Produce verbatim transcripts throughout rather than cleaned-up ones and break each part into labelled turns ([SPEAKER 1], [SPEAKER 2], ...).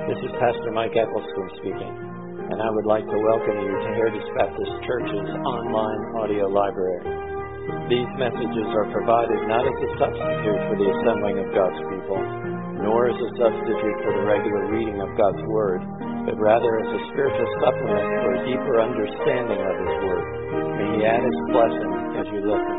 [SPEAKER 1] This is Pastor Mike Eccleston speaking, and I would like to welcome you to Heritage Baptist Church's online audio library. These messages are provided not as a substitute for the assembling of God's people, nor as a substitute for the regular reading of God's Word, but rather as a spiritual supplement for a deeper understanding of His Word. May He add His blessing as you listen.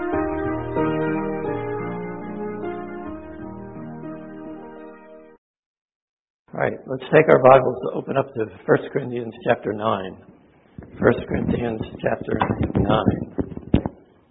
[SPEAKER 1] All right, let's take our Bibles to open up to First Corinthians chapter nine. First Corinthians chapter nine.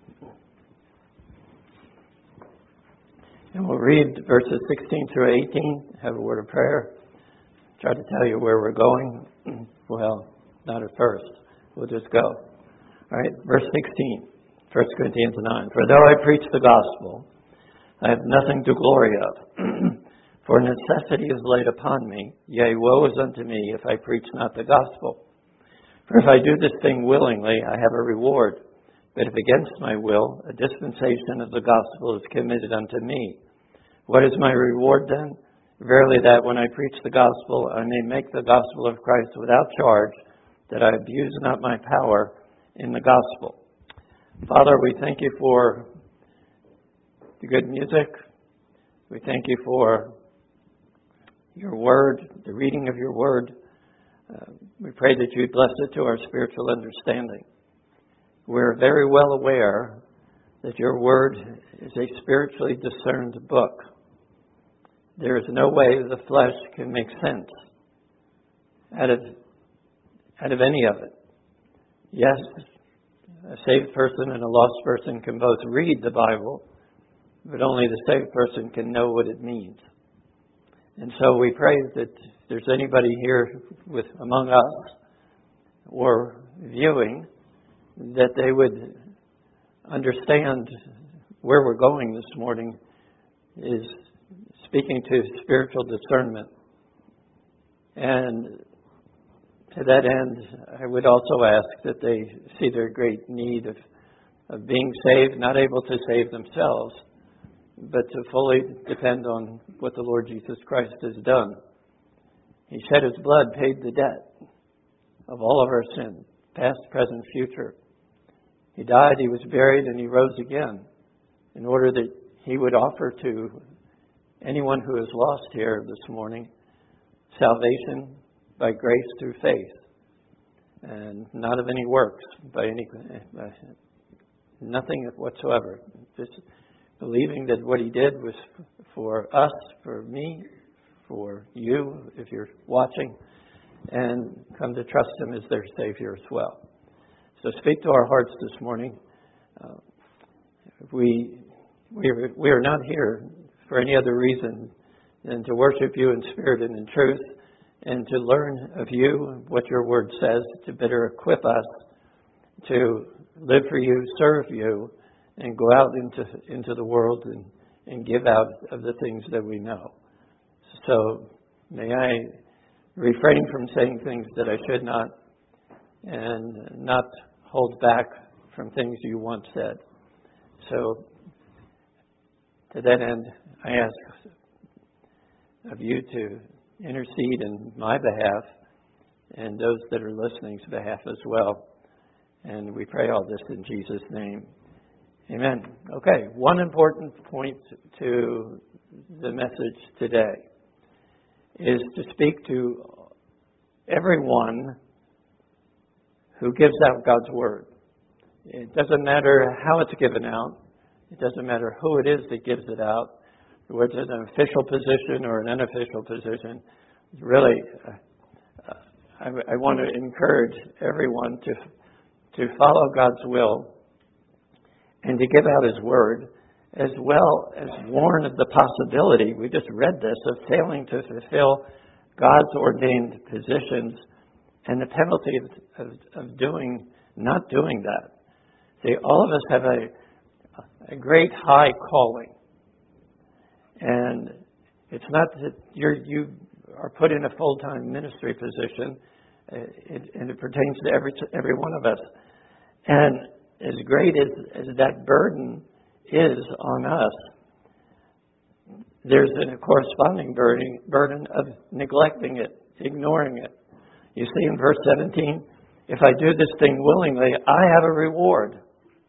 [SPEAKER 1] And we'll read verses sixteen through eighteen, have a word of prayer, try to tell you where we're going. Well, not at first. We'll just go. All right, verse sixteen, First Corinthians nine. For though I preach the gospel, I have nothing to glory of. For necessity is laid upon me, yea, woe is unto me if I preach not the gospel. For if I do this thing willingly, I have a reward. But if against my will, a dispensation of the gospel is committed unto me. What is my reward then? Verily that when I preach the gospel, I may make the gospel of Christ without charge, that I abuse not my power in the gospel. Father, we thank you for the good music. We thank you for your word, the reading of your word. Uh, we pray that you bless it to our spiritual understanding. We're very well aware that your word is a spiritually discerned book. There is no way the flesh can make sense out of, out of any of it. Yes, a saved person and a lost person can both read the Bible, but only the saved person can know what it means. And so we pray that if there's anybody here with among us or viewing, that they would understand where we're going this morning is speaking to spiritual discernment. And to that end, I would also ask that they see their great need of, of being saved, not able to save themselves, but to fully depend on what the Lord Jesus Christ has done. He shed His blood, paid the debt of all of our sin, past, present, future. He died, He was buried, and He rose again in order that He would offer to anyone who is lost here this morning salvation by grace through faith, and not of any works, by any by nothing whatsoever. Just believing that what He did was for us, for me, for you, if you're watching, and come to trust Him as their Savior as well. So speak to our hearts this morning. Uh, we, we, are, we are not here for any other reason than to worship you in spirit and in truth, and to learn of you, what your word says, to better equip us to live for you, serve you, and go out into into the world and, and give out of the things that we know. So may I refrain from saying things that I should not, and not hold back from things you once said. So to that end, I ask of you to intercede in my behalf and those that are listening's behalf as well. And we pray all this in Jesus' name. Amen. Okay, one important point to the message today is to speak to everyone who gives out God's Word. It doesn't matter how it's given out. It doesn't matter who it is that gives it out, whether it's an official position or an unofficial position. Really, uh, I, I want to encourage everyone to to follow God's will and to give out His Word, as well as warn of the possibility, we just read this, of failing to fulfill God's ordained positions and the penalty of, of, of doing, not doing that. See, all of us have a, a great high calling. And it's not that you're, you are put in a full-time ministry position, it, and it pertains to every, every one of us. And as great as, as that burden is on us, there's a corresponding burden, burden of neglecting it ignoring it. You see in verse seventeen, if I do this thing willingly, I have a reward.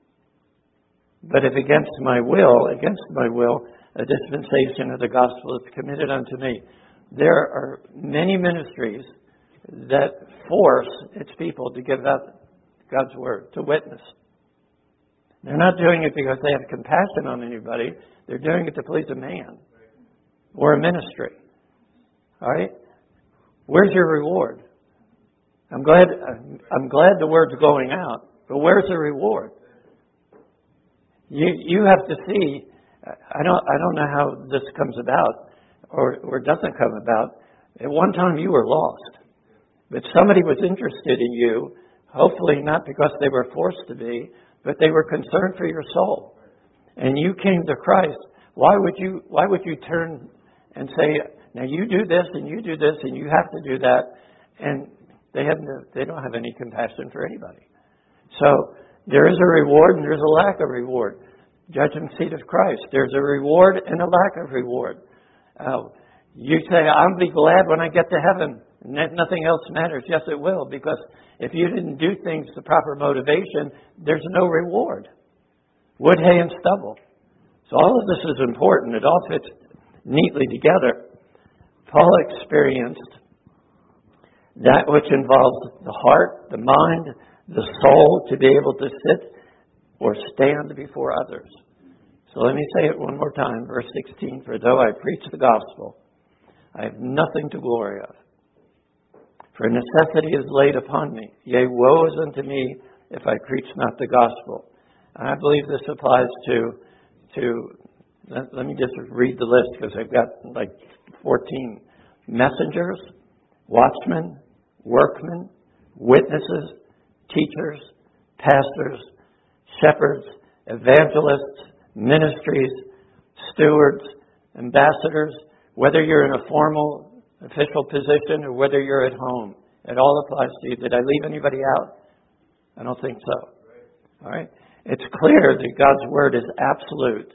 [SPEAKER 1] But if against my will, against my will, a dispensation of the gospel is committed unto me. There are many ministries that force its people to give up God's word, to witness. They're not doing it because they have compassion on anybody. They're doing it to please a man or a ministry. All right? Where's your reward? I'm glad I'm glad the word's going out, but where's the reward? You you have to see. I don't I don't know how this comes about or or doesn't come about. At one time you were lost, but somebody was interested in you. Hopefully not because they were forced to be, but they were concerned for your soul, and you came to Christ. Why would you Why would you turn and say, now you do this and you do this and you have to do that, and they have no, they don't have any compassion for anybody. So there is a reward and there's a lack of reward. Judgment seat of Christ. There's a reward and a lack of reward. Uh, you say, I'll be glad when I get to heaven. Nothing else matters. Yes, it will, because if you didn't do things the proper motivation, there's no reward. Wood, hay, and stubble. So all of this is important. It all fits neatly together. Paul experienced that which involves the heart, the mind, the soul to be able to sit or stand before others. So let me say it one more time, verse sixteen. For though I preach the gospel, I have nothing to glory of. For necessity is laid upon me. Yea, woe is unto me if I preach not the gospel. And I believe this applies to, to let, let me just read the list because I've got like fourteen. Messengers, watchmen, workmen, witnesses, teachers, pastors, shepherds, evangelists, ministries, stewards, ambassadors, whether you're in a formal official position or whether you're at home. It all applies to you. Did I leave anybody out? I don't think so. All right? It's clear that God's word is absolute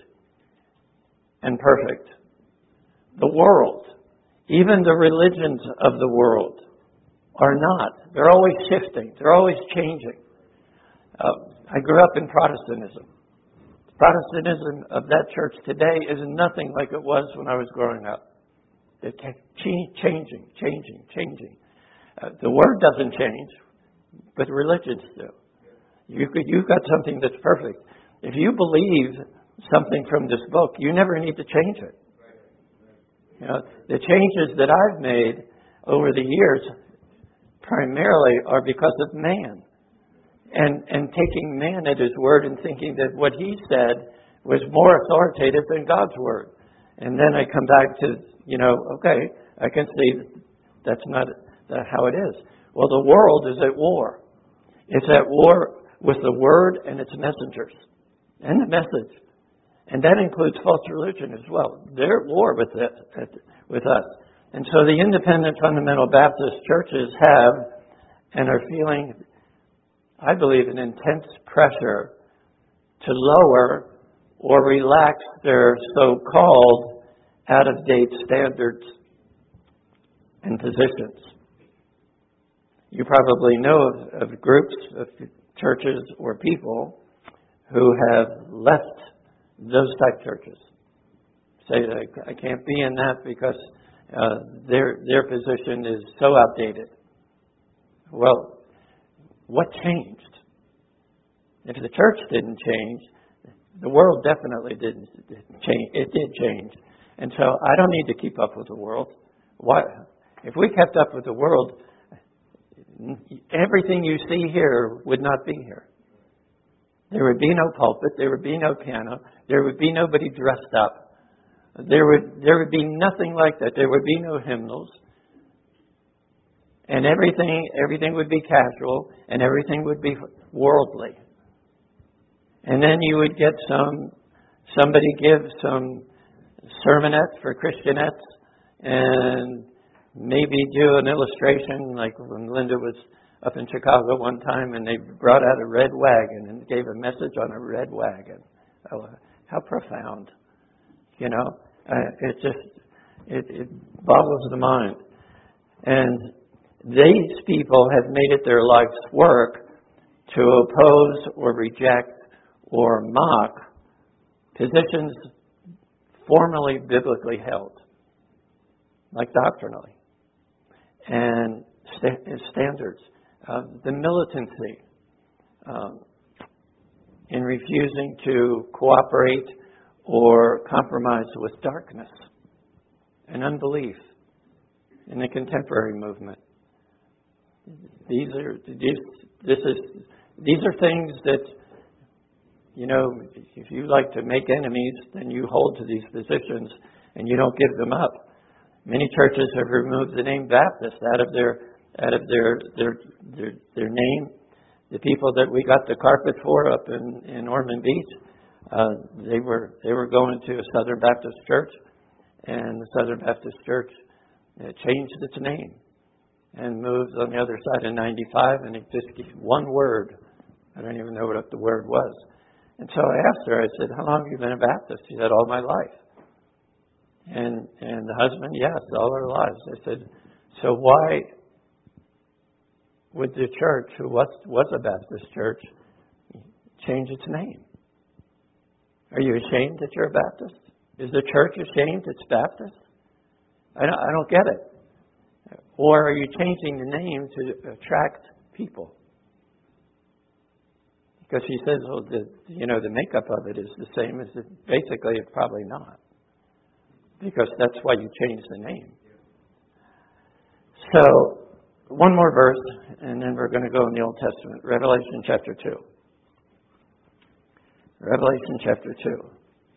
[SPEAKER 1] and perfect. The world, even the religions of the world, are not. They're always shifting. They're always changing. Uh, I grew up in Protestantism. Protestantism of that church today is nothing like it was when I was growing up. It's changing, changing, changing. Uh, the word doesn't change, but religions do. You could, you've got something that's perfect. If you believe something from this book, you never need to change it. You know, the changes that I've made over the years primarily are because of man. And and taking man at his word and thinking that what he said was more authoritative than God's word. And then I come back to, you know, okay, I can see that's not that how it is. Well, the world is at war. It's at war with the word and its messengers and the message. And that includes false religion as well. They're at war with it, with us. And so the independent fundamental Baptist churches have and are feeling, I believe, an intense pressure to lower or relax their so-called out-of-date standards and positions. You probably know of, of groups of churches or people who have left those type churches. Say, I can't be in that because uh, their their position is so outdated. Well, what changed? If the church didn't change, the world definitely didn't change. It did change. And so I don't need to keep up with the world. Why? If we kept up with the world, everything you see here would not be here. There would be no pulpit. There would be no piano. There would be nobody dressed up. There would there would be nothing like that. There would be no hymnals. And everything everything would be casual, and everything would be worldly. And then you would get some somebody give some sermonette for Christianettes, and maybe do an illustration like when Linda was up in Chicago one time, and they brought out a red wagon and gave a message on a red wagon. Oh, how profound. You know, uh, it just, it, it boggles the mind. And these people have made it their life's work to oppose or reject or mock positions formerly biblically held, like doctrinally, and st- standards. Uh, the militancy um, in refusing to cooperate or compromise with darkness and unbelief in the contemporary movement. These are these. This is these are things that, you know, if you like to make enemies, then you hold to these positions and you don't give them up. Many churches have removed the name Baptist out of their out of their their their, their name. The people that we got the carpet for up in, in Ormond Beach, uh, they were they were going to a Southern Baptist church, and the Southern Baptist church uh, changed its name and moved on the other side of ninety-five, and it just gave one word. I don't even know what the word was. And so I asked her, I said, how long have you been a Baptist? She said, all my life. And and the husband, yes, all our lives. I said, so why would the church, who was, was a Baptist church, change its name? Are you ashamed that you're a Baptist? Is the church ashamed it's Baptist? I don't, I don't get it. Or are you changing the name to attract people? Because she says, well, the, you know, the makeup of it is the same as it. Basically, it's probably not. Because that's why you changed the name. So, one more verse, and then we're going to go in the Old Testament. Revelation chapter two. Revelation chapter two.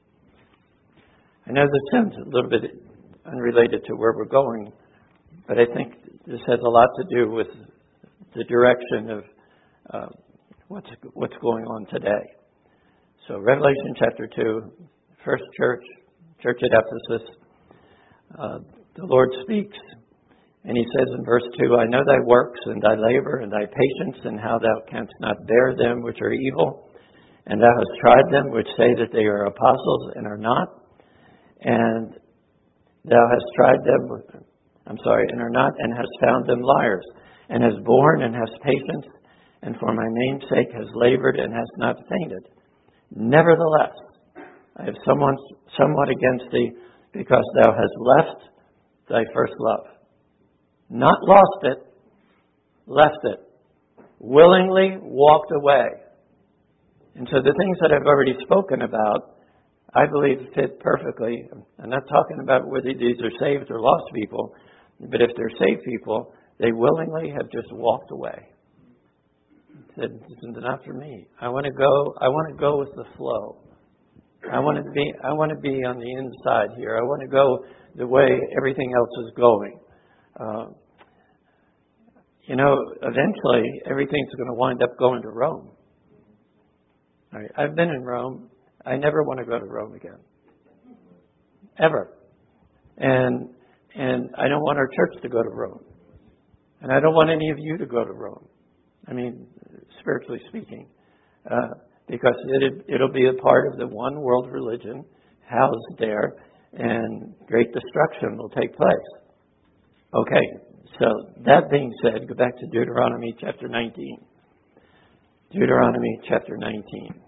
[SPEAKER 1] I know this sounds a little bit unrelated to where we're going, but I think this has a lot to do with the direction of uh, what's what's going on today. So Revelation chapter two, first church, church at Ephesus. Uh, the Lord speaks, and He says in verse two, I know thy works and thy labor and thy patience, and how thou canst not bear them which are evil, and thou hast tried them which say that they are apostles and are not, and thou hast tried them, I'm sorry, and are not, and hast found them liars, and hast borne and hast patience, and for my name's sake has labored and has not fainted. Nevertheless, I have someone, somewhat against thee, because thou hast left thy first love. Not lost it, left it. Willingly walked away. And so the things that I've already spoken about, I believe fit perfectly. I'm not talking about whether these are saved or lost people, but if they're saved people, they willingly have just walked away. Said, this is not for me. I want to go. I want to go with the flow. I want to be. I want to be on the inside here. I want to go the way everything else is going. Uh, you know, eventually everything's going to wind up going to Rome. All right. I've been in Rome. I never want to go to Rome again, ever. And and I don't want our church to go to Rome, and I don't want any of you to go to Rome. I mean, spiritually speaking, uh, because it, it'll be a part of the one world religion housed there, and great destruction will take place. Okay, so that being said, go back to Deuteronomy chapter nineteen. Deuteronomy chapter nineteen.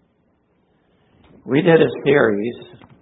[SPEAKER 1] We did a series,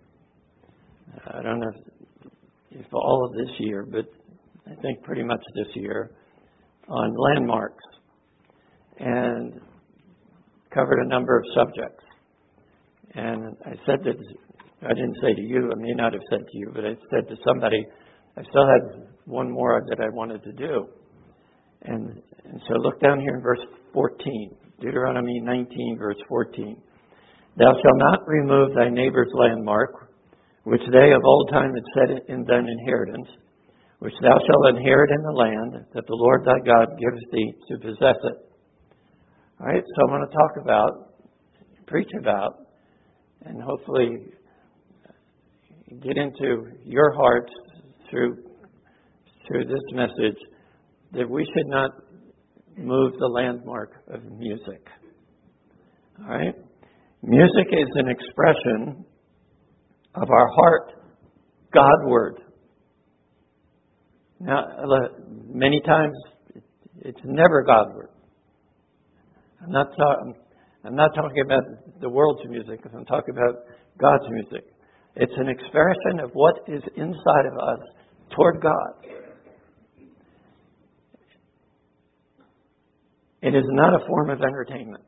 [SPEAKER 1] I don't know if, if all of this year, but I think pretty much this year, on landmarks, and covered a number of subjects. And I said that, I didn't say to you, I may not have said to you, but I said to somebody, I still had one more that I wanted to do. And, and so look down here in verse fourteen, Deuteronomy nineteen, verse fourteen. Thou shalt not remove thy neighbor's landmark, which they of old time had set in thine inheritance, which thou shalt inherit in the land that the Lord thy God gives thee to possess it. All right, so I want to talk about, preach about, and hopefully get into your hearts through through this message that we should not move the landmark of music. All right? Music is an expression of our heart Godward. Now, many times it's never Godward. I'm not talking. I'm not talking about the world's music. I'm talking about God's music. It's an expression of what is inside of us toward God. It is not a form of entertainment.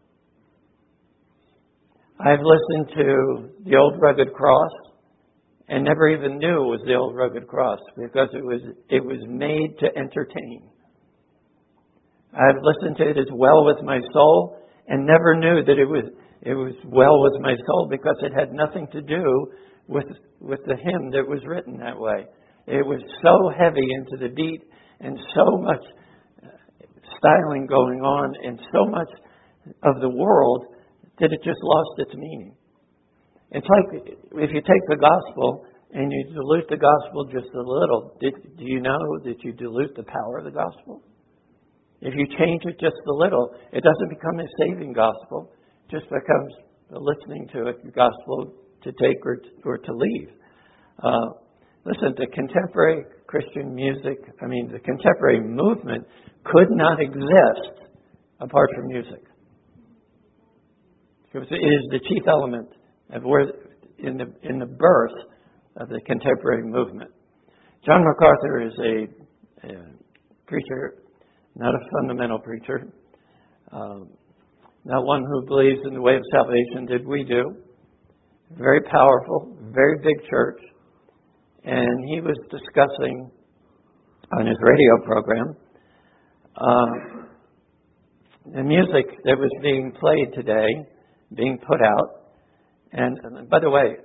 [SPEAKER 1] I've listened to the Old Rugged Cross and never even knew it was the Old Rugged Cross because it was it was made to entertain. I've listened to it as Well With My Soul and never knew that it was it was well with my soul because it had nothing to do with with the hymn that was written that way. It was so heavy into the beat and so much styling going on and so much of the world that it just lost its meaning. It's like if you take the gospel and you dilute the gospel just a little, did, do you know that you dilute the power of the gospel? If you change it just a little, it doesn't become a saving gospel. It just becomes a listening to a gospel to take or to, or to leave. Uh, listen, the contemporary Christian music, I mean, the contemporary movement could not exist apart from music. Because it is the chief element of where, in the in the birth of the contemporary movement. John MacArthur is a, a preacher, not a fundamental preacher, um, not one who believes in the way of salvation that we do. Very powerful, very big church. And he was discussing on his radio program uh, the music that was being played today, being put out. And, and by the way,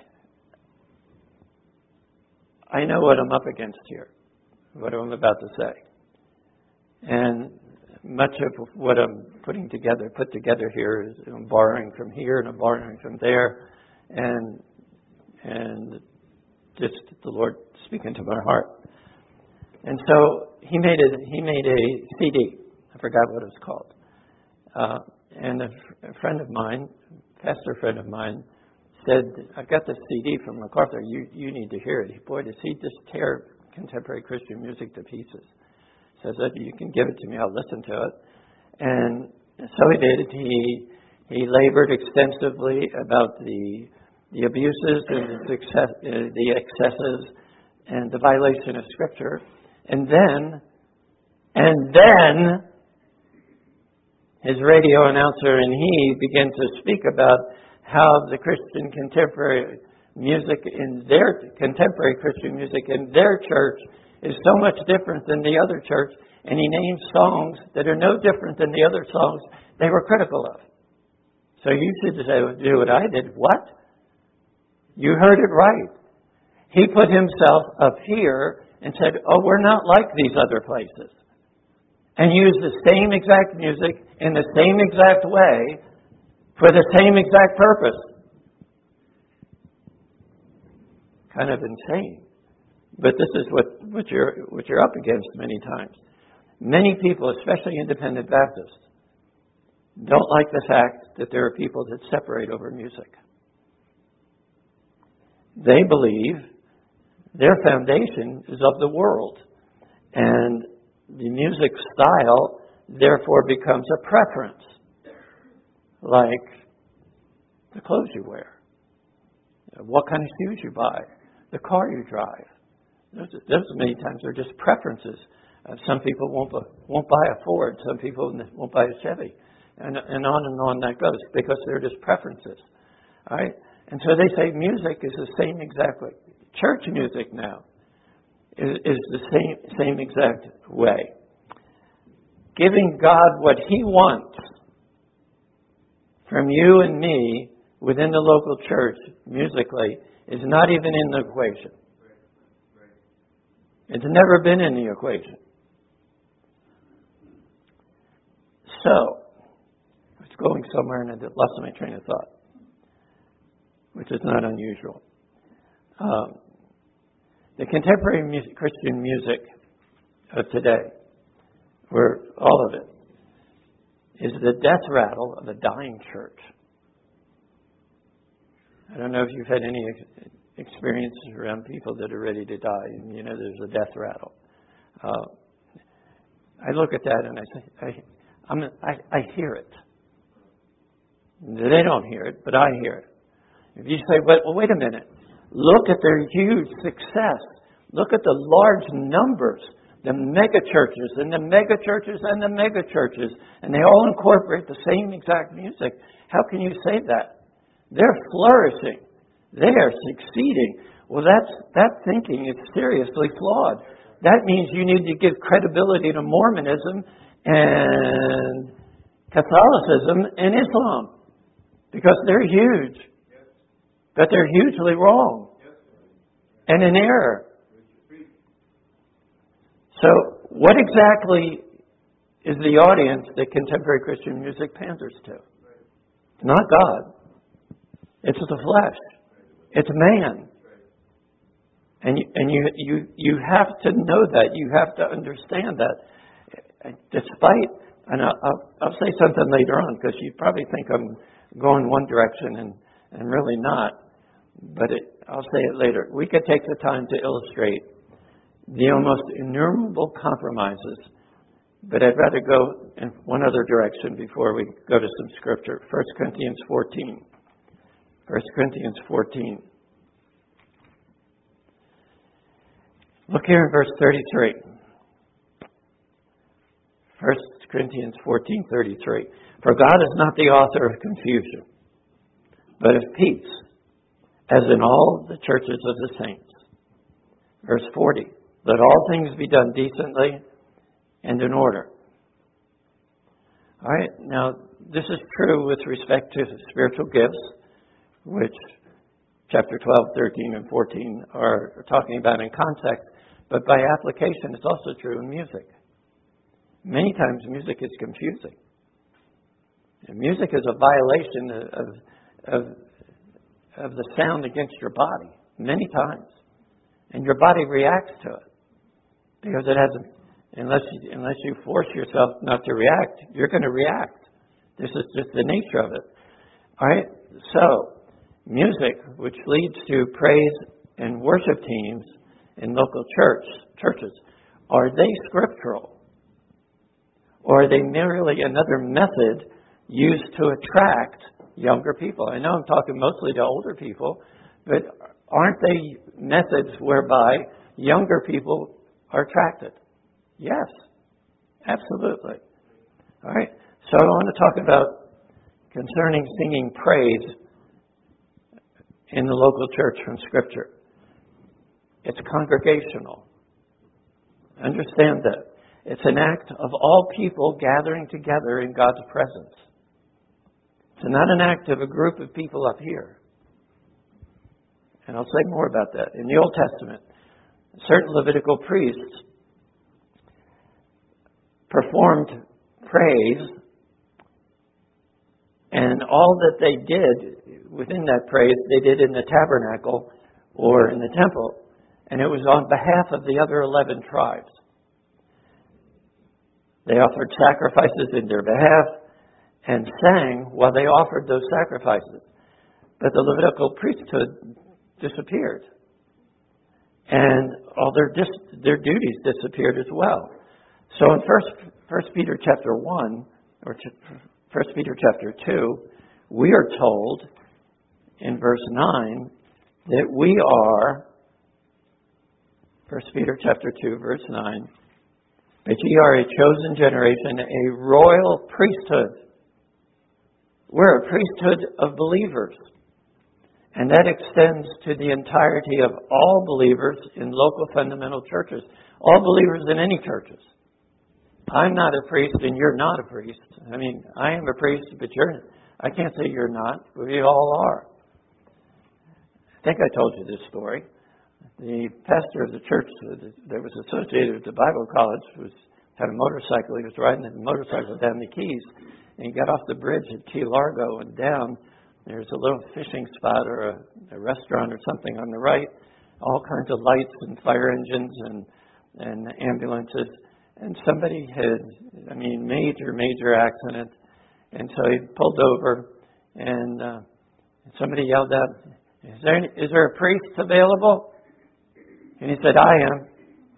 [SPEAKER 1] I, I know what I'm up against here, what I'm about to say. And much of what I'm putting together, put together here is I'm borrowing from here and I'm borrowing from there. And and just the Lord speaking to my heart. And so he made a he made a C D. I forgot what it was called. Uh, and a, a friend of mine, pastor friend of mine, said, "I've got this C D from MacArthur. You you need to hear it." Boy, does he just tear contemporary Christian music to pieces. Says that you can give it to me. I'll listen to it. And so he did. He he labored extensively about the the abuses and the, success, uh, the excesses and the violation of Scripture. And then, and then, his radio announcer and he began to speak about how the Christian contemporary music in their, contemporary Christian music in their church is so much different than the other church. And he named songs that are no different than the other songs they were critical of. So you should say, do what I did. What? You heard it right. He put himself up here and said, oh, we're not like these other places. And used the same exact music in the same exact way for the same exact purpose. Kind of insane. But this is what, what you're what you're up against many times. Many people, especially independent Baptists, don't like the fact that there are people that separate over music. They believe their foundation is of the world. And the music style, therefore, becomes a preference. Like the clothes you wear, what kind of shoes you buy, the car you drive. Those, those many times are just preferences. Uh, some people won't won't buy a Ford. Some people won't buy a Chevy. And, and on and on that goes because they're just preferences. All right? And so they say music is the same exact way. Church music now is, is the same same exact way. Giving God what He wants from you and me within the local church musically is not even in the equation. It's never been in the equation. So, I was going somewhere and I lost my train of thought, which is not unusual. Um, the contemporary music, Christian music of today, where all of it, is the death rattle of a dying church. I don't know if you've had any ex- experiences around people that are ready to die, and you know there's a death rattle. Uh, I look at that and I say, I, I'm, I, I hear it. They don't hear it, but I hear it. If you say, well, well, wait a minute. Look at their huge success. Look at the large numbers, the mega churches and the mega churches and the mega churches, and they all incorporate the same exact music. How can you say that? They're flourishing. They are succeeding. Well, that's, that thinking is seriously flawed. That means you need to give credibility to Mormonism and Catholicism and Islam, because they're huge. But they're hugely wrong and in error. So what exactly is the audience that contemporary Christian music panders to? Not God. It's the flesh. It's man. And you, and you, you, you have to know that. You have to understand that. Despite, and I'll, I'll, I'll say something later on, because you probably think I'm going one direction and, and really not. But it, I'll say it later. We could take the time to illustrate the almost innumerable compromises, but I'd rather go in one other direction before we go to some scripture. First Corinthians fourteen. First Corinthians fourteen. Look here in verse thirty-three. First Corinthians fourteen thirty-three. For God is not the author of confusion, but of peace, as in all the churches of the saints. Verse forty. Let all things be done decently and in order. All right, now this is true with respect to spiritual gifts, which chapter twelve, thirteen, and fourteen are talking about in context, but by application it's also true in music. Many times music is confusing. And music is a violation of, of, of the sound against your body, many times. And your body reacts to it. Because it hasn't, unless you, unless you force yourself not to react, you're going to react. This is just the nature of it. All right? So, music, which leads to praise and worship teams in local church churches, are they scriptural? Or are they merely another method used to attract younger people? I know I'm talking mostly to older people, but aren't they methods whereby younger people are attracted? Yes, absolutely. All right. So I want to talk about concerning singing praise in the local church from Scripture. It's congregational. Understand that. It's an act of all people gathering together in God's presence. It's not an act of a group of people up here. And I'll say more about that. In the Old Testament, certain Levitical priests performed praise, and all that they did within that praise, they did in the tabernacle or in the temple, and it was on behalf of the other eleven tribes. They offered sacrifices in their behalf and sang while they offered those sacrifices. But the Levitical priesthood disappeared. And all their dis- their duties disappeared as well. So in First First Peter chapter one, or First Peter chapter two, we are told in verse nine that we are, First Peter chapter two, verse nine, that ye are a chosen generation, a royal priesthood. We're a priesthood of believers. And that extends to the entirety of all believers in local fundamental churches. All believers in any churches. I'm not a priest and you're not a priest. I mean, I am a priest, but you're, I can't say you're not. We all are. I think I told you this story. The pastor of the church that was associated with the Bible college was had a motorcycle. He was riding the motorcycle down the Keys, and he got off the bridge at Key Largo and down. There's a little fishing spot or a, a restaurant or something on the right. All kinds of lights and fire engines and and ambulances. And somebody had, I mean, major, major accident. And so he pulled over, and uh, somebody yelled out, "Is there any, is there a priest available?" And he said, "I am."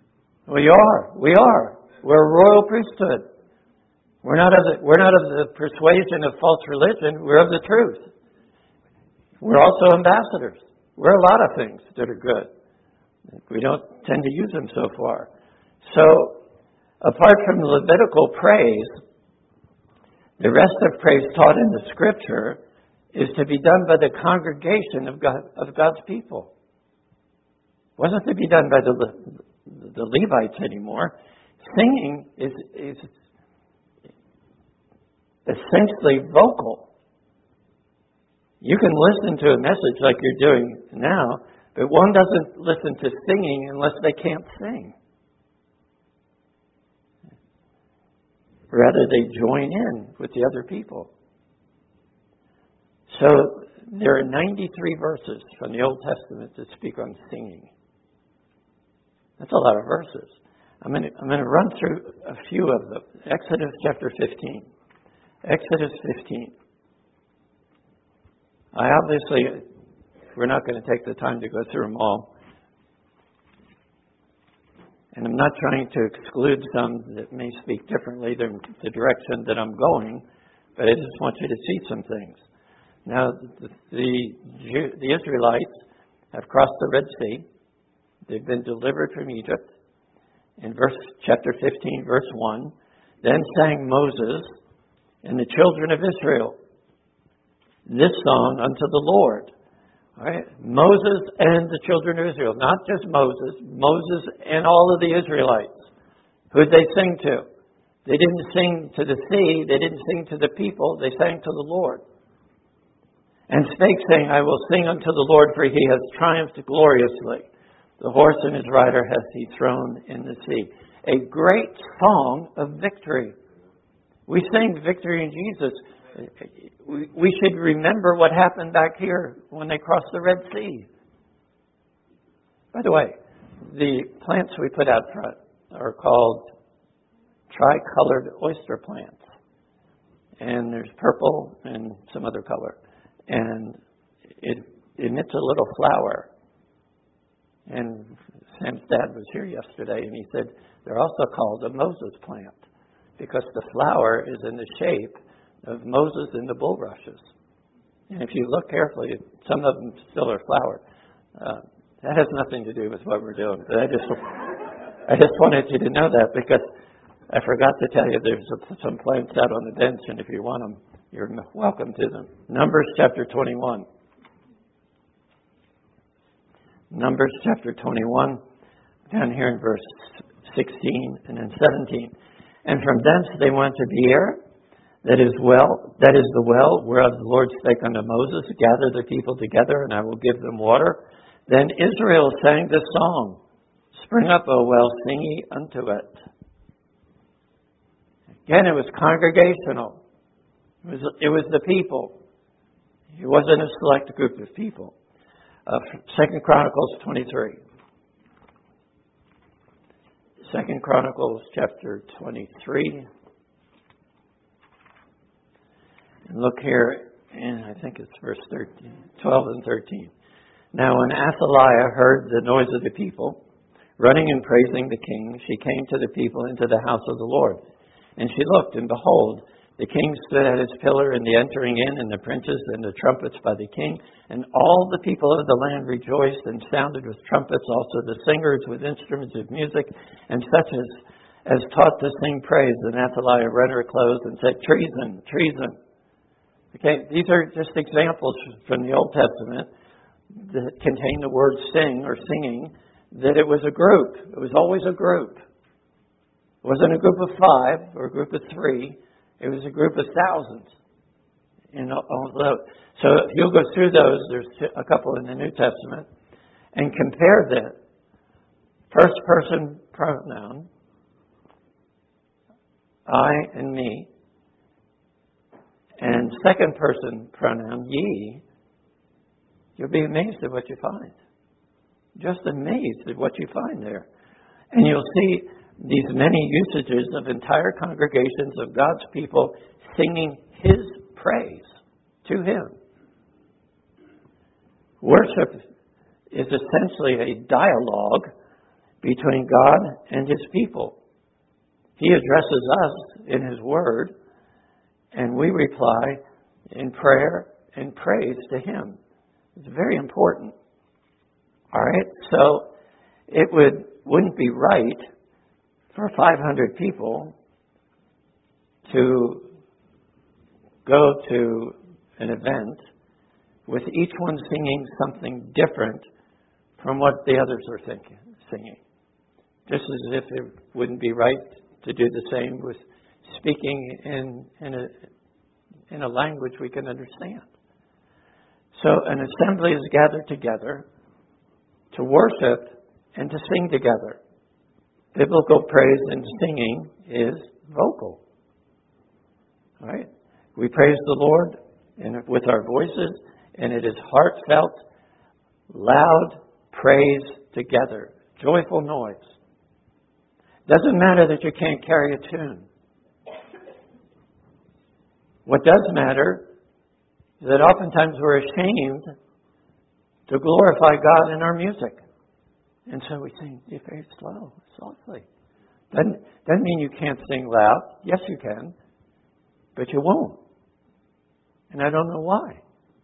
[SPEAKER 1] We are. We are. We're a royal priesthood. We're not of the, we're not of the persuasion of false religion. We're of the truth. We're also ambassadors. We're a lot of things that are good. We don't tend to use them so far. So, apart from the Levitical praise, the rest of praise taught in the Scripture is to be done by the congregation of God, of God's people. It wasn't to be done by the the Levites anymore. Singing is is essentially vocal. You can listen to a message like you're doing now, but one doesn't listen to singing unless they can't sing. Rather, they join in with the other people. So, there are ninety-three verses from the Old Testament that speak on singing. That's a lot of verses. I'm going to, I'm going to run through a few of them. Exodus chapter fifteen. Exodus fifteen. I obviously, we're not going to take the time to go through them all. And I'm not trying to exclude some that may speak differently than the direction that I'm going, but I just want you to see some things. Now, the, the, the Israelites have crossed the Red Sea. They've been delivered from Egypt. In verse chapter fifteen, verse one, then sang Moses and the children of Israel this song unto the Lord. All right? Moses and the children of Israel. Not just Moses. Moses and all of the Israelites. Who did they sing to? They didn't sing to the sea. They didn't sing to the people. They sang to the Lord. And spake, saying, I will sing unto the Lord, for he has triumphed gloriously. The horse and his rider hath he thrown in the sea. A great song of victory. We sing victory in Jesus. We should remember what happened back here when they crossed the Red Sea. By the way, the plants we put out front are called tricolored oyster plants. And there's purple and some other color. And it emits a little flower. And Sam's dad was here yesterday, and he said they're also called a Moses plant because the flower is in the shape of Moses in the bulrushes. And if you look carefully, some of them still are flowered. Uh, that has nothing to do with what we're doing. But I just, I just wanted you to know that because I forgot to tell you there's a, some plants out on the bench, and if you want them, you're welcome to them. Numbers chapter twenty-one. Numbers chapter twenty-one, down here in verse sixteen and then seventeen. And from thence they went to Beer, that is well, that is the well whereof the Lord spake unto Moses, gather the people together, and I will give them water. Then Israel sang this song, Spring up, O well, sing ye unto it. Again, it was congregational. It was, it was the people. It wasn't a select group of people. Uh, Second Chronicles twenty-three. Second Chronicles chapter twenty-three. And look here, and I think it's verse thirteen, twelve and thirteen. Now when Athaliah heard the noise of the people, running and praising the king, she came to the people into the house of the Lord. And she looked, and behold, the king stood at his pillar in the entering in, and the princes and the trumpets by the king. And all the people of the land rejoiced and sounded with trumpets, also the singers with instruments of music, and such as, as taught to sing praise. And Athaliah rent her clothes and said, Treason, treason. Okay, these are just examples from the Old Testament that contain the word sing or singing, that it was a group. It was always a group. It wasn't a group of five or a group of three. It was a group of thousands. In all those. So if you'll go through those, there's a couple in the New Testament, and compare that. First person pronoun, I and me, and second person pronoun, ye, you'll be amazed at what you find. Just amazed at what you find there. And you'll see these many usages of entire congregations of God's people singing His praise to Him. Worship is essentially a dialogue between God and His people. He addresses us in His Word, and we reply in prayer and praise to Him. It's very important. All right? So it would, wouldn't be right for five hundred people to go to an event with each one singing something different from what the others are thinking, singing. Just as if it wouldn't be right to do the same with speaking in, in, a, in a language we can understand. So an assembly is gathered together to worship and to sing together. Biblical praise and singing is vocal. All right? We praise the Lord in, with our voices, and it is heartfelt, loud praise together. Joyful noise. Doesn't matter that you can't carry a tune. What does matter is that oftentimes we're ashamed to glorify God in our music. And so we sing very slow, softly. Doesn't, doesn't mean you can't sing loud. Yes, you can. But you won't. And I don't know why.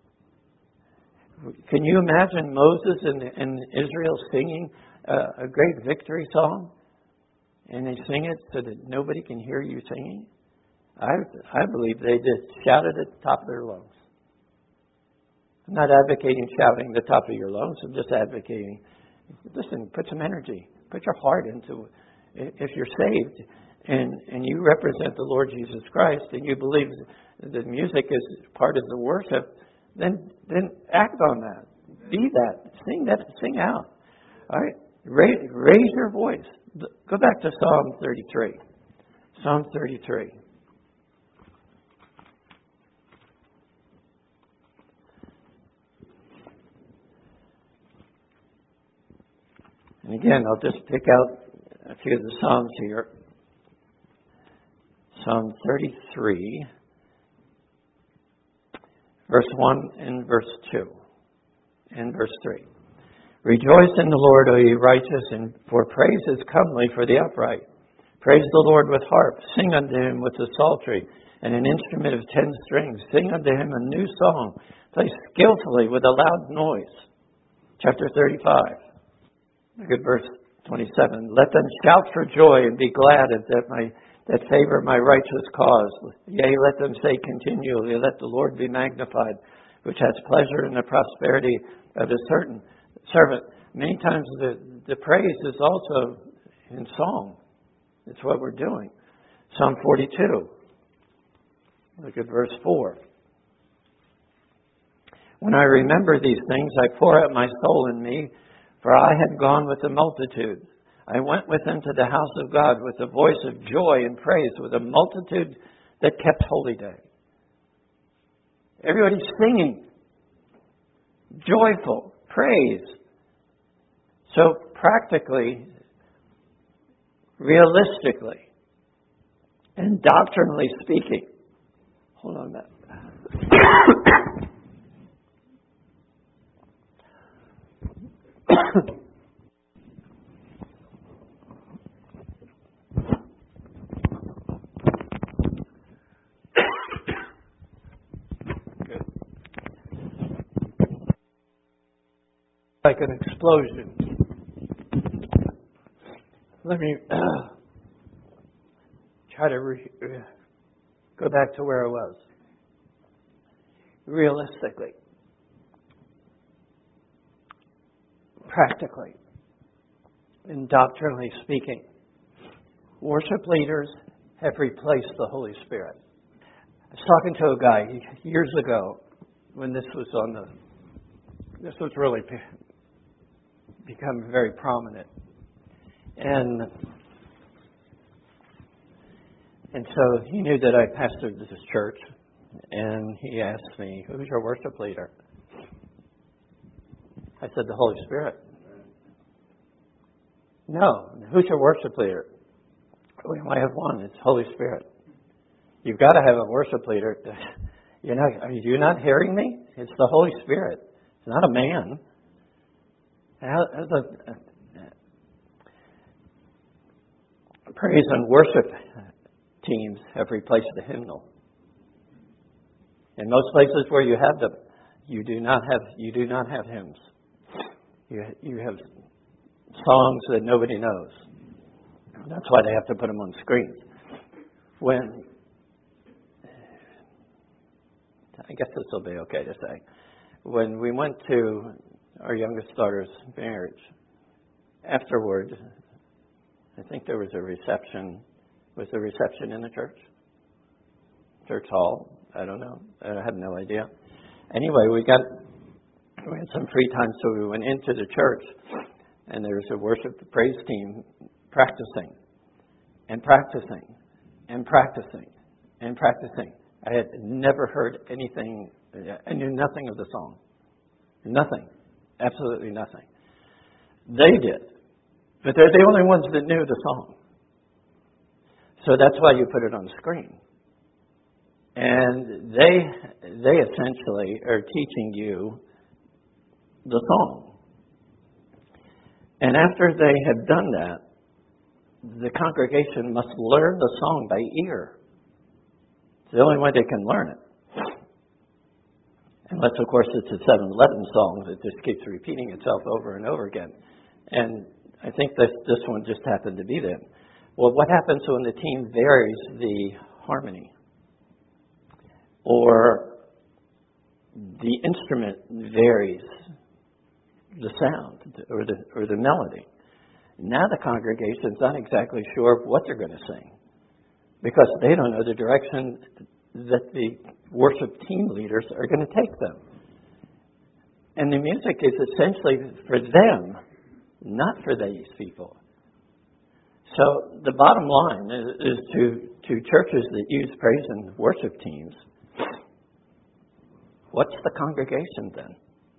[SPEAKER 1] Can you imagine Moses and, and Israel singing a, a great victory song? And they sing it so that nobody can hear you singing? I, I believe they just shouted at the top of their lungs. I'm not advocating shouting at the top of your lungs. I'm just advocating, listen, put some energy. Put your heart into it. If you're saved and, and you represent the Lord Jesus Christ and you believe that music is part of the worship, then then act on that. Be that. Sing that. Sing out. All right? Raise, raise your voice. Go back to Psalm thirty-three. Psalm thirty-three. And again, I'll just pick out a few of the Psalms here. Psalm thirty-three, verse one and verse two, and verse three. Rejoice in the Lord, O ye righteous, and for praise is comely for the upright. Praise the Lord with harp. Sing unto Him with the psaltery and an instrument of ten strings. Sing unto Him a new song. Play skillfully with a loud noise. Chapter thirty-five. Look at verse twenty-seven. Let them shout for joy and be glad at that my that favor my righteous cause. Yea, let them say continually, let the Lord be magnified, which has pleasure in the prosperity of His certain servant. Many times the, the praise is also in song. It's what we're doing. Psalm forty-two. Look at verse four. When I remember these things, I pour out my soul in me, for I had gone with the multitude. I went with them to the house of God with a voice of joy and praise, with a multitude that kept holy day. Everybody's singing. Joyful. Praise. So practically, realistically, and doctrinally speaking, hold on a minute. Good. Like an explosion. Let me uh, try to re- uh, go back to where I was. Realistically, practically, and doctrinally speaking, worship leaders have replaced the Holy Spirit. I was talking to a guy years ago when this was on the, this was really become very prominent. And and so he knew that I pastored this church, and he asked me, who's your worship leader? I said, the Holy Spirit. No, who's your worship leader? We only have one, it's Holy Spirit. You've got to have a worship leader. You're not, are you not hearing me? It's the Holy Spirit. It's not a man. How, a, praise and worship teams have replaced the hymnal. In most places where you have them, you do not have you do not have hymns. You you have songs that nobody knows. That's why they have to put them on screens. When I guess this will be okay to say, when we went to our youngest daughter's marriage, afterward, I think there was a reception. Was there a reception in the church? Church hall? I don't know. I have no idea. Anyway, we got we had some free time, so we went into the church, and there was a worship praise team practicing, and practicing, and practicing, and practicing. I had never heard anything. I knew nothing of the song. Nothing. Absolutely nothing. They did. But they're the only ones that knew the song. So that's why you put it on the screen. And they they essentially are teaching you the song. And after they have done that, the congregation must learn the song by ear. It's the only way they can learn it. Unless, of course, it's a seven eleven song that just keeps repeating itself over and over again. And I think this, this one just happened to be there. Well, what happens when the team varies the harmony? Or the instrument varies the sound or the, or the melody? Now the congregation's not exactly sure what they're going to sing, because they don't know the direction that the worship team leaders are going to take them. And the music is essentially for them, not for these people. So the bottom line is, is to, to churches that use praise and worship teams, what's the congregation then?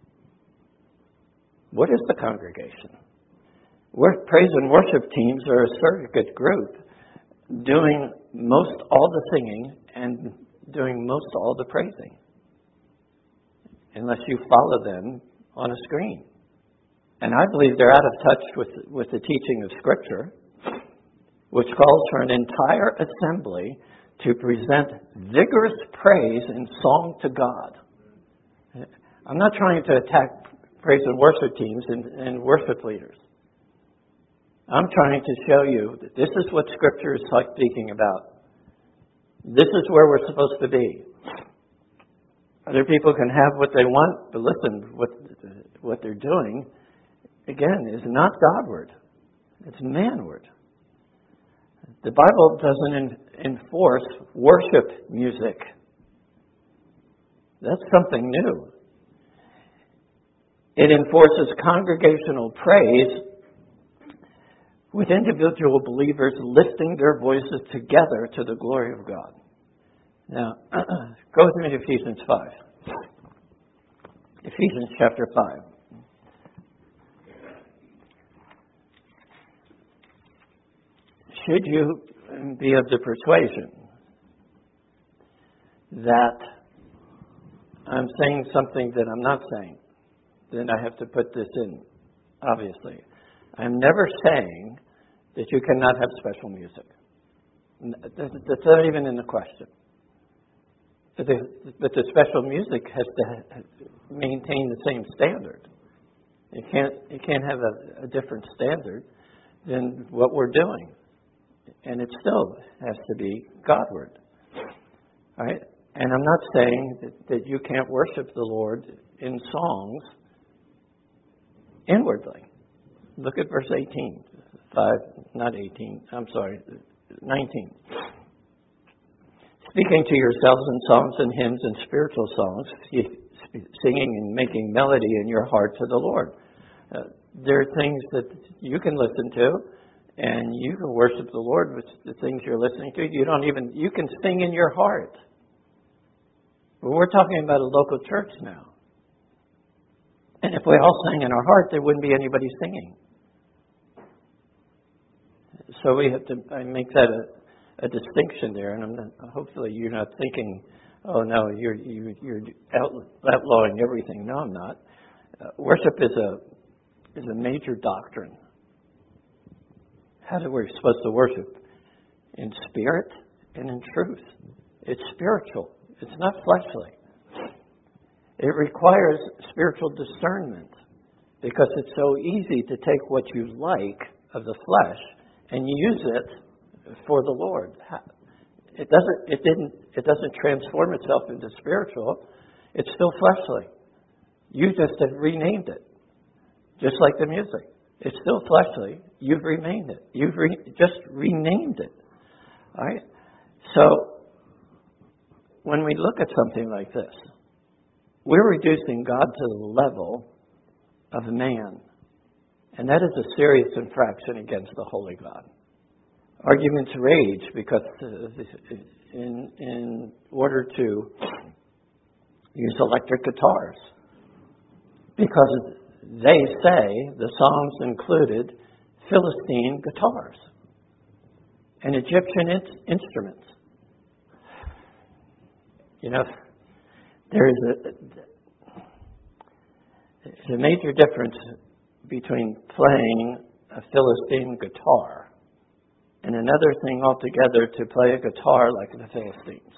[SPEAKER 1] What is the congregation? We're, praise and worship teams are a surrogate group doing most all the singing and doing most all the praising, unless you follow them on a screen. And I believe they're out of touch with, with the teaching of Scripture, which calls for an entire assembly to present vigorous praise in song to God. I'm not trying to attack praise and worship teams and, and worship leaders. I'm trying to show you that this is what Scripture is speaking about. This is where we're supposed to be. Other people can have what they want, but listen, what what they're doing, again, is not Godward. It's manward. The Bible doesn't en- enforce worship music. That's something new. It enforces congregational praise with individual believers lifting their voices together to the glory of God. Now, go with me to Ephesians five. Ephesians chapter five. Should you be of the persuasion that I'm saying something that I'm not saying, then I have to put this in, obviously. I'm never saying that you cannot have special music. That's not even in the question. But the, but the special music has to maintain the same standard. It can't, it can't have a, a different standard than what we're doing. And it still has to be Godward. All right? And I'm not saying that, that you can't worship the Lord in songs inwardly. Look at verse eighteen. Five, not eighteen. I'm sorry, nineteen. Speaking to yourselves in songs and hymns and spiritual songs, singing and making melody in your heart to the Lord. Uh, there are things that you can listen to, and you can worship the Lord with the things you're listening to. You don't even, you can sing in your heart. But we're talking about a local church now. And if we all sang in our heart, there wouldn't be anybody singing. So we have to I make that a, a distinction there. And I'm not, hopefully you're not thinking, oh no, you're you, you're out, outlawing everything. No, I'm not. Uh, worship is a is a major doctrine. How are we supposed to worship? in spirit and in truth. It's spiritual. It's not fleshly. It requires spiritual discernment because it's so easy to take what you like of the flesh and use it for the Lord. It doesn't. It didn't. It doesn't transform itself into spiritual. It's still fleshly. You just have renamed it, just like the music. It's still fleshly. You've renamed it. You've re- just renamed it. All right. So when we look at something like this, we're reducing God to the level of man, and that is a serious infraction against the holy God. Arguments rage because in in order to use electric guitars, because they say the Psalms included Philistine guitars and Egyptian in- instruments. You know, there is a, there's a major difference between playing a Philistine guitar and another thing altogether to play a guitar like the Philistines.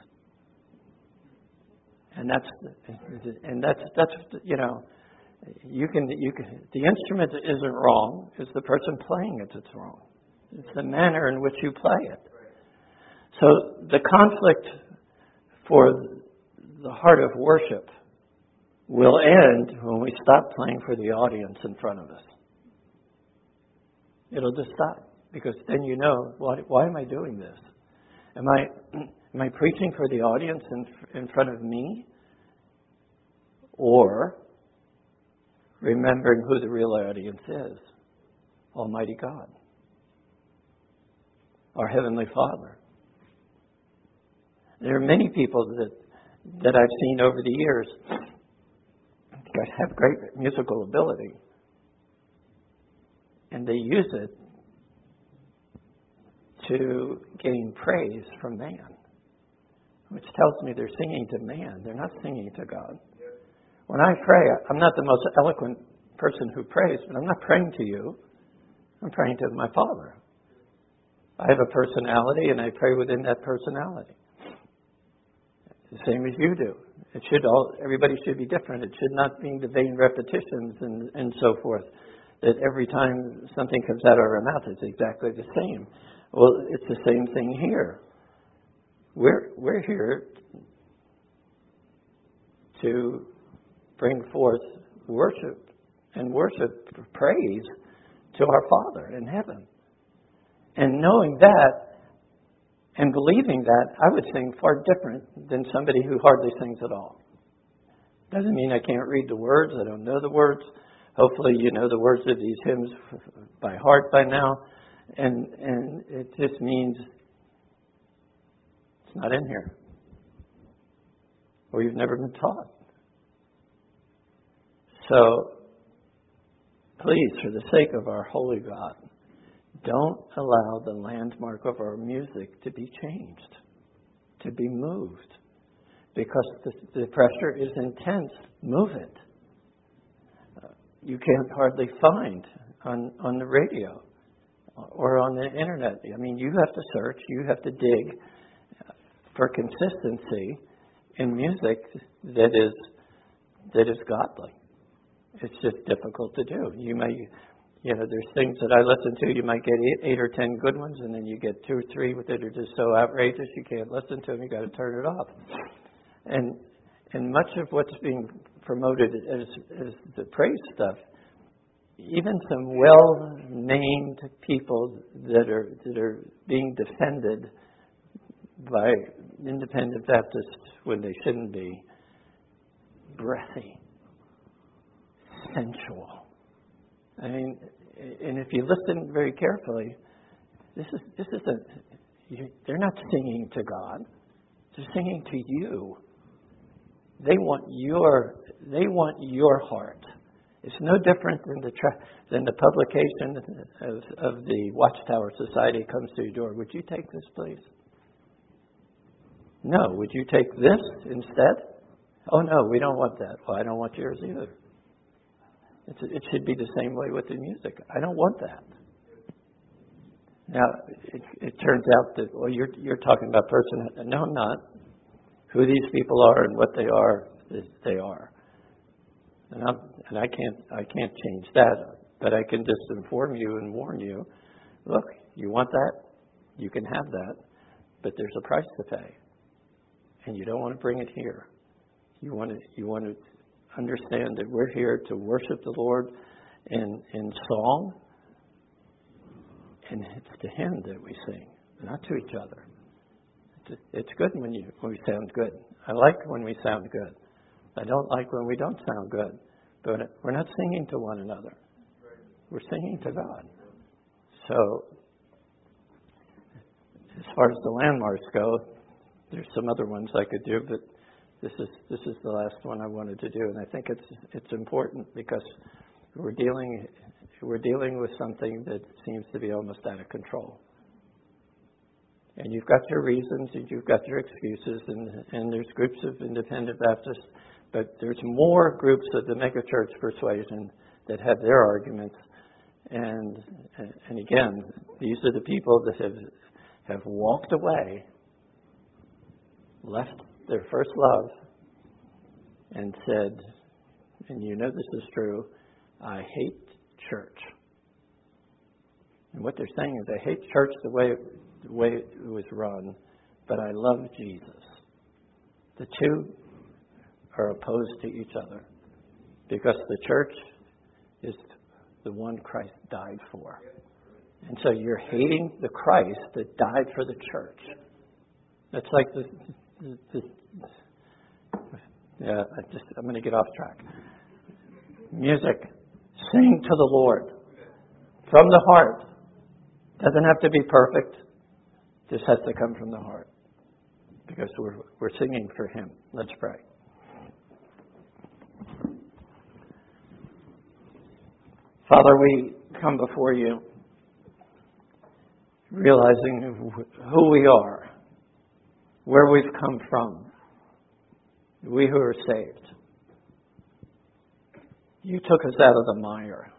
[SPEAKER 1] And that's and that's that's you know, you can you can the instrument isn't wrong, it's the person playing it that's wrong. It's the manner in which you play it. So the conflict for the heart of worship will end when we stop playing for the audience in front of us. It'll just stop. Because then you know, why, why am I doing this? Am I am I preaching for the audience in in front of me? Or remembering who the real audience is? Almighty God. Our Heavenly Father. There are many people that that I've seen over the years that have great musical ability. And they use it to gain praise from man, which tells me they're singing to man. They're not singing to God. When I pray, I'm not the most eloquent person who prays, but I'm not praying to you. I'm praying to my Father. I have a personality, and I pray within that personality. The same as you do. It should all. Everybody should be different. It should not be the vain repetitions and, and so forth. That every time something comes out of our mouth, it's exactly the same. Well, it's the same thing here. We're we're here to bring forth worship and worship praise to our Father in heaven. And knowing that and believing that, I would sing far different than somebody who hardly sings at all. Doesn't mean I can't read the words. I don't know the words. Hopefully you know the words of these hymns by heart by now. And and it just means it's not in here. Or you've never been taught. So, please, for the sake of our holy God, don't allow the landmark of our music to be changed, to be moved. Because the, the pressure is intense. Move it. Uh, you can't hardly find on, on the radio or on the internet. I mean, you have to search, you have to dig for consistency in music that is that is godly. It's just difficult to do. You may, you know, there's things that I listen to, you might get eight, eight or ten good ones, and then you get two or three that are just so outrageous you can't listen to them, you got to turn it off. And and much of what's being promoted as, as the praise stuff, even some well-named people that are that are being defended by independent Baptists when they shouldn't be, breathy, sensual. I mean, and if you listen very carefully, this is this isn't. You, they're not singing to God; they're singing to you. They want your. They want your heart. It's no different than the tra- than the publication of, of the Watchtower Society comes to your door. Would you take this, please? No. Would you take this instead? Oh no, we don't want that. Well, I don't want yours either. It's, it should be the same way with the music. I don't want that. Now, it, it turns out that, well, you're, you're talking about person. No, I'm not. Who these people are and what they are, is they are. And, I'm, and I can't I can't change that. But I can just inform you and warn you, look, you want that? You can have that. But there's a price to pay. And you don't want to bring it here. You want to, you want to understand that we're here to worship the Lord in, in song. And it's to Him that we sing, not to each other. It's, it's good when, you, when we sound good. I like when we sound good. I don't like when we don't sound good. But we're not singing to one another. We're singing to God. So, as far as the landmarks go, there's some other ones I could do, but this is this is the last one I wanted to do, and I think it's it's important because we're dealing we're dealing with something that seems to be almost out of control. And you've got your reasons, and you've got your excuses, and and there's groups of independent Baptists, but there's more groups of the megachurch persuasion that have their arguments. And and again, these are the people that have have walked away, left their first love, and said, and you know this is true, I hate church. And what they're saying is, I hate church the way the way it was run, but I love Jesus. The two are opposed to each other because the church is the one Christ died for. And so you're hating the Christ that died for the church. That's like the, the, the yeah, I just, I'm going to get off track. Music. Sing to the Lord. From the heart. Doesn't have to be perfect. Just has to come from the heart. Because we're, we're singing for Him. Let's pray. Father, we come before you realizing who we are, where we've come from, we who are saved. You took us out of the mire.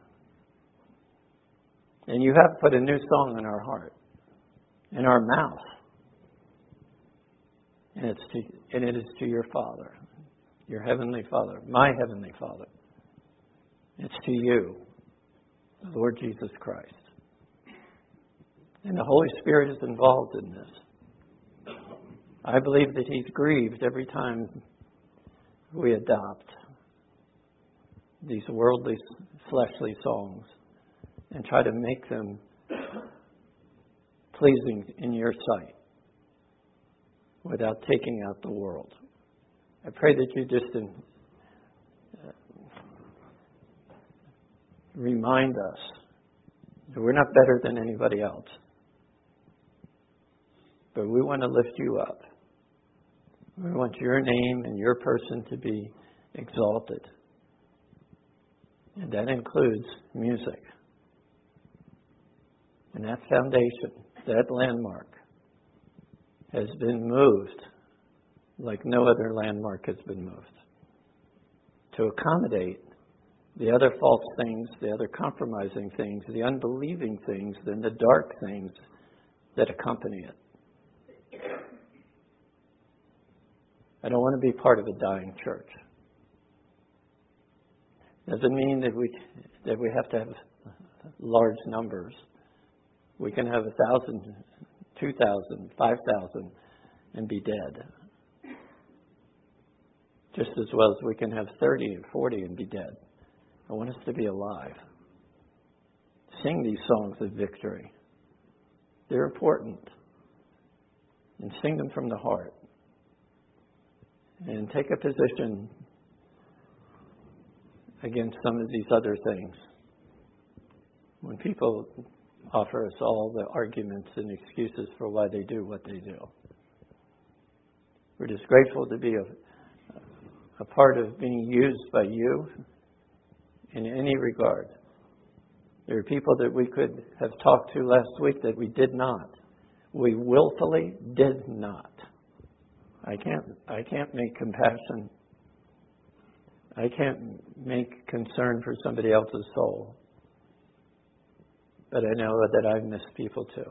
[SPEAKER 1] And you have put a new song in our heart, in our mouth. And, it's to, and it is to your Father, your Heavenly Father, my Heavenly Father. It's to you, the Lord Jesus Christ. And the Holy Spirit is involved in this. I believe that He's grieved every time we adopt these worldly, fleshly songs and try to make them pleasing in your sight without taking out the world. I pray that you just uh, remind us that we're not better than anybody else. But we want to lift you up. We want your name and your person to be exalted. And that includes music. And that foundation, that landmark, has been moved like no other landmark has been moved to accommodate the other false things, the other compromising things, the unbelieving things, and the dark things that accompany it. I don't want to be part of a dying church. Doesn't mean that we that we have to have large numbers. We can have a thousand, two thousand, five thousand, and be dead. Just as well as we can have thirty and forty and be dead. I want us to be alive. Sing these songs of victory. They're important. And sing them from the heart. And take a position against some of these other things. When people offer us all the arguments and excuses for why they do what they do. We're just grateful to be a, a part of being used by you in any regard. There are people that we could have talked to last week that we did not. We willfully did not. I can't I can't make compassion. I can't make concern for somebody else's soul but I know that I've missed people too.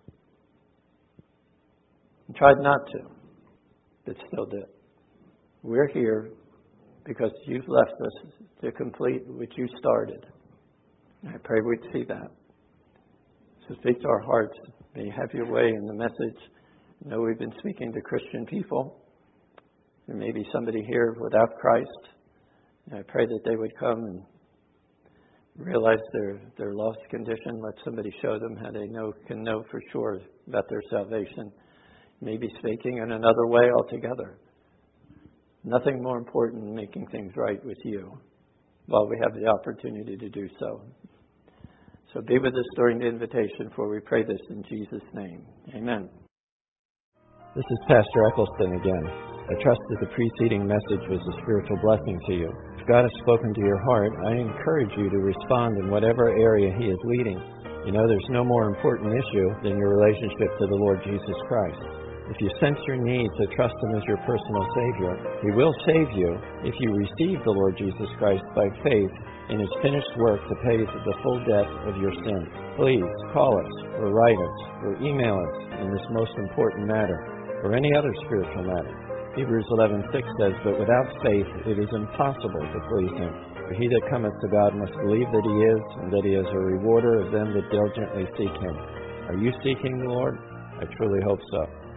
[SPEAKER 1] I tried not to, but still did. We're here because you've left us to complete what you started. And I pray we'd see that. So speak to our hearts. May you have your way in the message. I know we've been speaking to Christian people. There may be somebody here without Christ. And I pray that they would come and realize their, their lost condition. Let somebody show them how they know can know for sure about their salvation. Maybe speaking in another way altogether. Nothing more important than making things right with you while we have the opportunity to do so. So be with us during the invitation, for we pray this in Jesus' name. Amen. This is Pastor Eccleston again. I trust that the preceding message was a spiritual blessing to you. If God has spoken to your heart, I encourage you to respond in whatever area He is leading. You know, there's no more important issue than your relationship to the Lord Jesus Christ. If you sense your need to trust Him as your personal Savior, He will save you if you receive the Lord Jesus Christ by faith in His finished work to pay the full debt of your sin. Please call us or write us or email us in this most important matter or any other spiritual matter. Hebrews eleven six says, "But without faith it is impossible to please Him. For he that cometh to God must believe that He is, and that He is a rewarder of them that diligently seek Him." Are you seeking the Lord? I truly hope so.